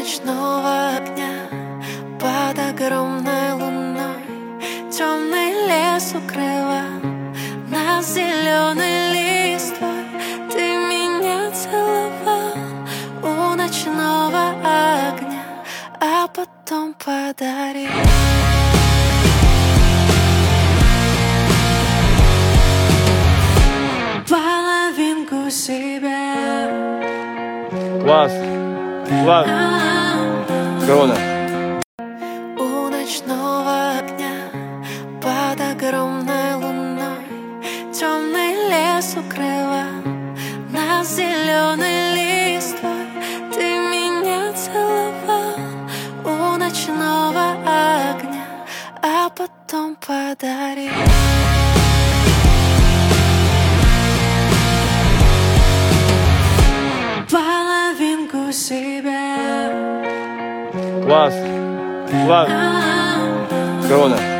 ночного огня под огромной луной темный лес укрывал нас зеленой листвой. Ты меня целовал у ночного огня, а потом подарил половинку себя. Класс! Класс! Корона! У ночного огня под огромной луной темный лес укрывал нас зеленой листвой. Ты меня целовал у ночного огня, а потом подарил половинку себя. Класс! Класс! Корона!